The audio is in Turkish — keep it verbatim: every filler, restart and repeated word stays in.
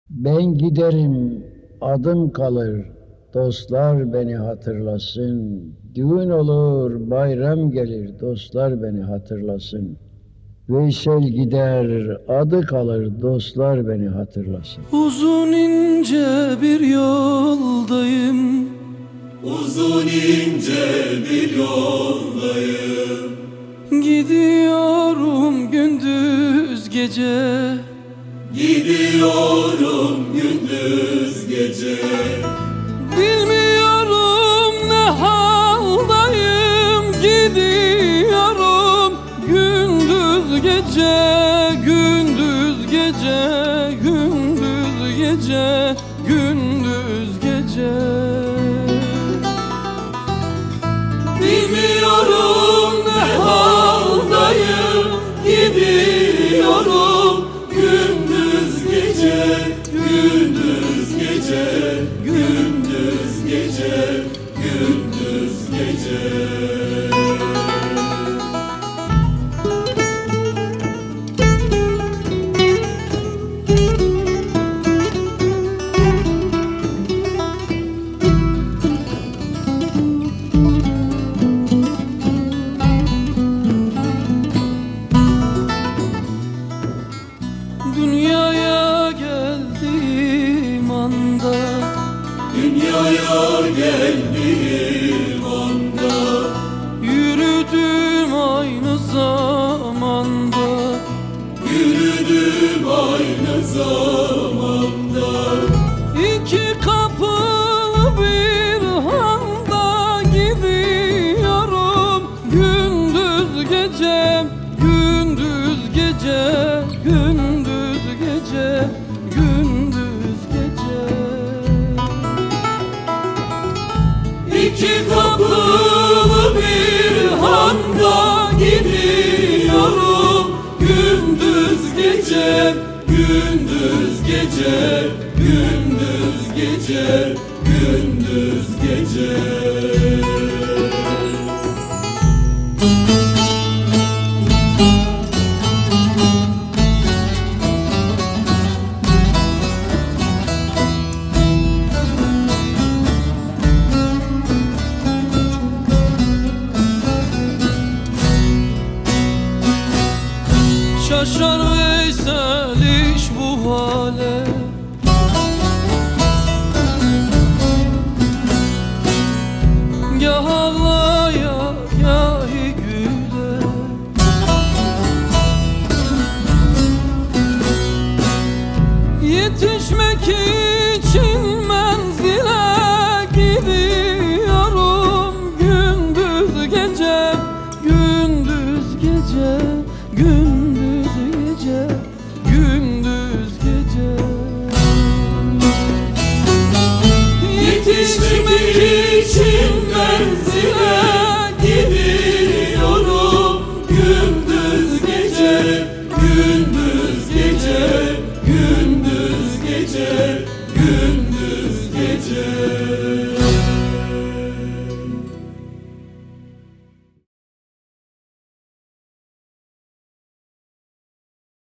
Ben giderim, adım kalır, dostlar beni hatırlasın. Düğün olur, bayram gelir, dostlar beni hatırlasın. Veysel gider, adı kalır, dostlar beni hatırlasın. Uzun ince bir yoldayım, uzun ince bir yoldayım. Gidiyorum gündüz gece, gidiyorum gündüz gece. Bilmiyorum ne haldayım, gidiyorum gündüz gece, gündüz gece, gündüz gece, gündüz gece. Bilmiyorum ne haldayım, gidiyorum gündüz gece, gündüz gece, gündüz gece, gündüz gece. Dünyaya geldiğim anda, Dünyaya geldiğim anda, yürüdüm aynı zamanda, yürüdüm aynı zamanda. İki kapılı bir handa gidiyorum gündüz gece, gündüz gece, gündüz gece, gündüz gece. İki kapılı bir handa gidiyorum gündüz gece, gündüz gece, gündüz gece, gündüz gece. Şaşar Veysel iş bu hale, gah ağlaya gah güle. Yetişmek için menzile gidiyorum gündüz gece, gündüz gece, gündüz gece, gündüz gece. Yetişmek için menzile gidiyorum gündüz gece, gündüz gece, gündüz gece, gündüz